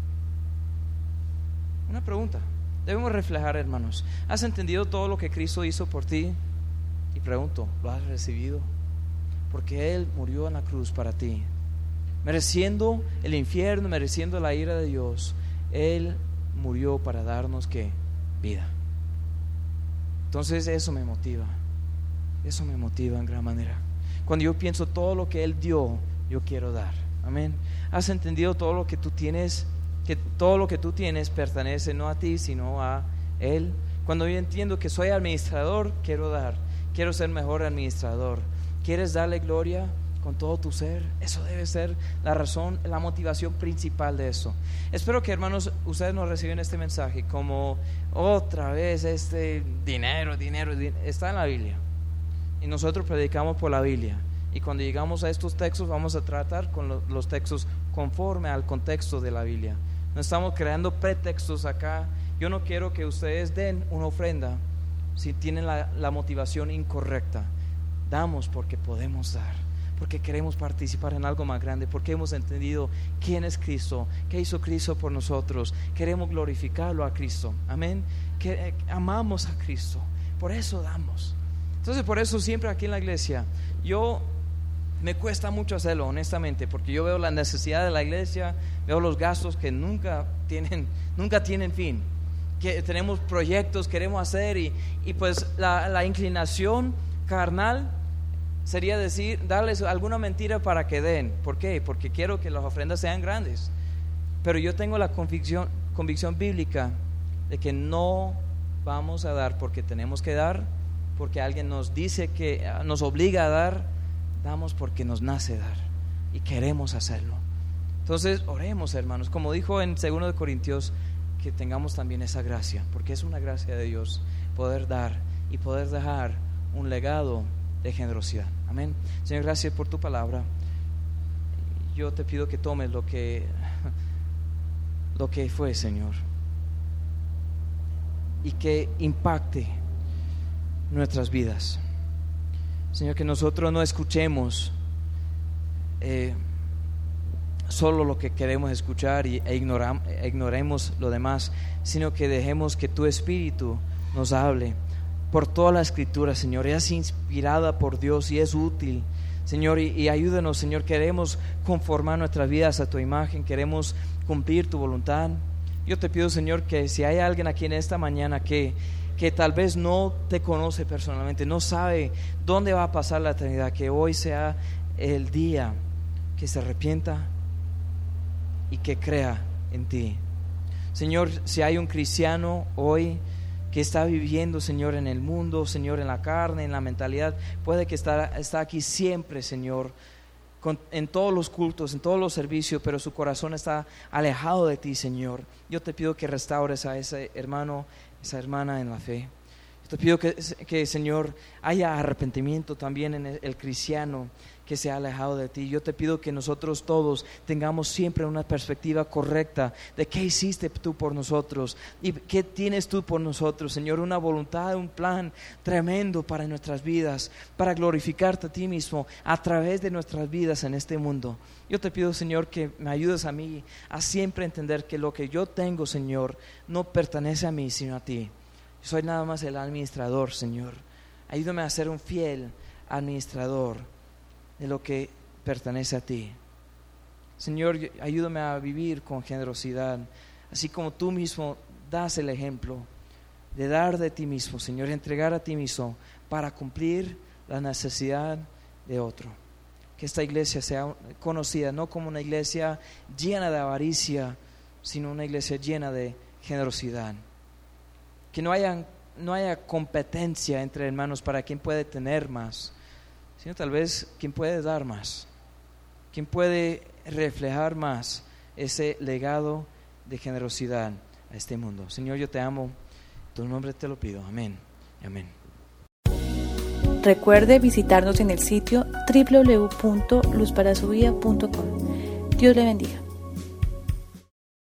Speaker 2: Una pregunta. Debemos reflejar, hermanos. ¿Has entendido todo lo que Cristo hizo por ti? Y pregunto, ¿lo has recibido? Porque Él murió en la cruz para ti, mereciendo el infierno, mereciendo la ira de Dios. Él murió para darnos ¿qué? Vida. Entonces eso me motiva. Eso me motiva en gran manera. Cuando yo pienso todo lo que Él dio, yo quiero dar. Amén. ¿Has entendido todo lo que tú tienes? Que todo lo que tú tienes pertenece no a ti, sino a Él. Cuando yo entiendo que soy administrador, quiero dar. Quiero ser mejor administrador. ¿Quieres darle gloria con todo tu ser? Eso debe ser la razón, la motivación principal de eso. Espero que, hermanos, ustedes no reciben este mensaje como otra vez este dinero, dinero, dinero. Está en la Biblia y nosotros predicamos por la Biblia, y cuando llegamos a estos textos vamos a tratar con los, los textos conforme al contexto de la Biblia. No estamos creando pretextos acá. Yo no quiero que ustedes den una ofrenda si tienen la, la motivación incorrecta. Damos porque podemos dar, porque queremos participar en algo más grande, porque hemos entendido quién es Cristo, qué hizo Cristo por nosotros. Queremos glorificarlo a Cristo, amén. Que eh, amamos a Cristo, por eso damos. Entonces, por eso siempre aquí en la iglesia, yo me cuesta mucho hacerlo, honestamente, porque yo veo la necesidad de la iglesia, veo los gastos que nunca tienen, nunca tienen fin, que tenemos proyectos, queremos hacer, y, y pues la, la inclinación carnal sería decir, darles alguna mentira para que den. ¿Por qué? Porque quiero que las ofrendas sean grandes. Pero yo tengo la convicción, convicción bíblica de que no vamos a dar porque tenemos que dar, porque alguien nos dice que nos obliga a dar. Damos porque nos nace dar y queremos hacerlo. Entonces oremos, hermanos, como dijo en segundo de Corintios, que tengamos también esa gracia, porque es una gracia de Dios poder dar y poder dejar un legado de generosidad. Amén. Señor, gracias por tu palabra. Yo te pido que tomes lo que lo que fue, Señor, y que impacte nuestras vidas. Señor, que nosotros no escuchemos eh, solo lo que queremos escuchar y, e, ignoram, e ignoremos lo demás, sino que dejemos que tu Espíritu nos hable por toda la Escritura, Señor. Es inspirada por Dios y es útil, Señor, y, y ayúdanos, Señor. Queremos conformar nuestras vidas a tu imagen, queremos cumplir tu voluntad. Yo te pido, Señor, que si hay alguien aquí en esta mañana que, que tal vez no te conoce personalmente, no sabe dónde va a pasar la eternidad, que hoy sea el día que se arrepienta y que crea en ti. Señor, si hay un cristiano hoy que está viviendo, Señor, en el mundo, Señor, en la carne, en la mentalidad, puede que está, está aquí siempre, Señor, con, en todos los cultos, en todos los servicios, pero su corazón está alejado de ti, Señor. Yo te pido que restaures a ese hermano, esa hermana en la fe. Yo te pido que, que, Señor, haya arrepentimiento también en el, el cristiano que se ha alejado de ti. Yo te pido que nosotros todos tengamos siempre una perspectiva correcta de qué hiciste tú por nosotros y qué tienes tú por nosotros, Señor. Una voluntad, un plan tremendo para nuestras vidas, para glorificarte a ti mismo a través de nuestras vidas en este mundo. Yo te pido, Señor, que me ayudes a mí a siempre entender que lo que yo tengo, Señor, no pertenece a mí, sino a ti. Yo soy nada más el administrador, Señor. Ayúdame a ser un fiel administrador de lo que pertenece a ti. Señor, ayúdame a vivir con generosidad, así como tú mismo das el ejemplo de dar de ti mismo, Señor, entregar a ti mismo para cumplir la necesidad de otro. Que esta iglesia sea conocida no como una iglesia llena de avaricia, sino una iglesia llena de generosidad. Que no haya, no haya competencia entre hermanos para quien puede tener más, sino tal vez quien puede dar más, quien puede reflejar más ese legado de generosidad a este mundo. Señor, yo te amo, en tu nombre te lo pido, amén, amén.
Speaker 1: Recuerde visitarnos en el sitio doble u doble u doble u punto luz para su vida punto com. Dios le bendiga.